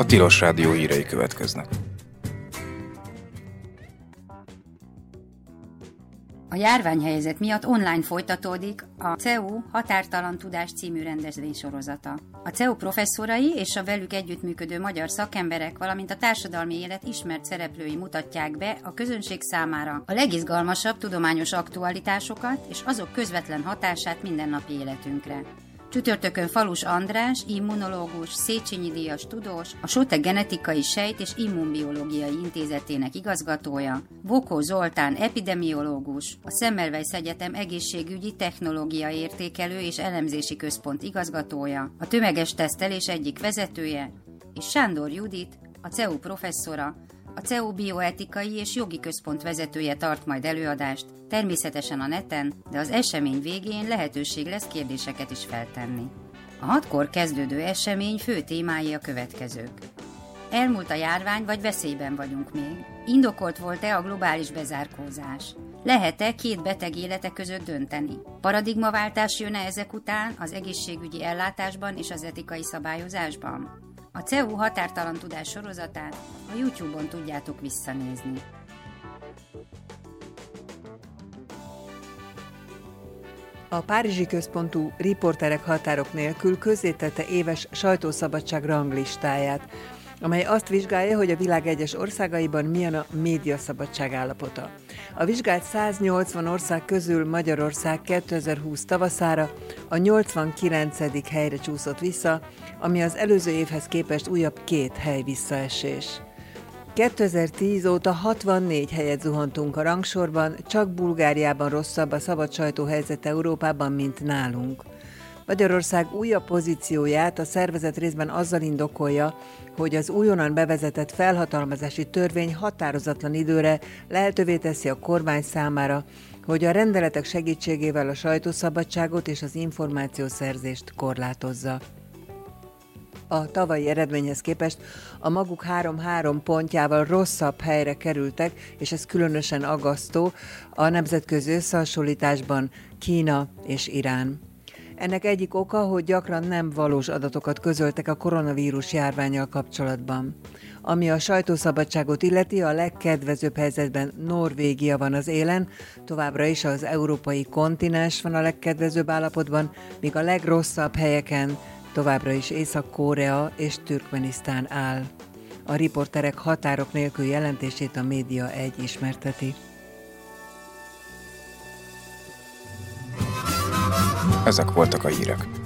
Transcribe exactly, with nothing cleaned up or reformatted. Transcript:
Tilos Rádió hírei következnek. A járványhelyzet miatt online folytatódik a cé e u Határtalan Tudás című rendezvénysorozata. A cé e u professzorai és a velük együttműködő magyar szakemberek, valamint a társadalmi élet ismert szereplői mutatják be a közönség számára a legizgalmasabb tudományos aktualitásokat és azok közvetlen hatását mindennapi életünkre. Csütörtökön Falus András, immunológus, Széchenyi díjas tudós, a SOTE Genetikai Sejt- és Immunbiológiai Intézetének igazgatója, Bokó Zoltán epidemiológus, a Semmelweis Egyetem Egészségügyi Technológia Értékelő és Elemzési Központ igazgatója, a tömeges tesztelés egyik vezetője, és Sándor Judit, a cé e u professzora, a cé e u Bioetikai és Jogi Központ vezetője tart majd előadást, természetesen a neten, de az esemény végén lehetőség lesz kérdéseket is feltenni. A hatkor kezdődő esemény fő témái a következők. Elmúlt a járvány, vagy veszélyben vagyunk még? Indokolt volt-e a globális bezárkózás? Lehet-e két beteg élete között dönteni? Paradigmaváltás jön-e ezek után az egészségügyi ellátásban és az etikai szabályozásban? A cé e u Határtalan Tudás sorozatát a YouTube-on tudjátok visszanézni. A párizsi központú Riporterek határok nélkül közzétette éves sajtószabadság ranglistáját, amely azt vizsgálja, hogy a világ egyes országaiban milyen a médiaszabadság állapota. A vizsgált száznyolcvan ország közül Magyarország kétezer-húsz tavaszára a nyolcvankilencedik helyre csúszott vissza, ami az előző évhez képest újabb két hely visszaesés. kétezer-tíz óta hatvannégy helyet zuhantunk a rangsorban, csak Bulgáriában rosszabb a szabad sajtó helyzet Európában, mint nálunk. Magyarország újabb pozícióját a szervezet részben azzal indokolja, hogy az újonnan bevezetett felhatalmazási törvény határozatlan időre lehetővé teszi a kormány számára, hogy a rendeletek segítségével a sajtószabadságot és az információszerzést korlátozza. A tavalyi eredményhez képest a maguk három-három pontjával rosszabb helyre kerültek, és ez különösen aggasztó a nemzetközi összehasonlításban Kína és Irán. Ennek egyik oka, hogy gyakran nem valós adatokat közöltek a koronavírus járvánnyal kapcsolatban. Ami a sajtószabadságot illeti, a legkedvezőbb helyzetben Norvégia van az élen, továbbra is az európai kontinens van a legkedvezőbb állapotban, míg a legrosszabb helyeken továbbra is Észak-Korea és Türkmenisztán áll. A Riporterek határok nélkül jelentését a Média egy ismerteti. Ezek voltak a hírek.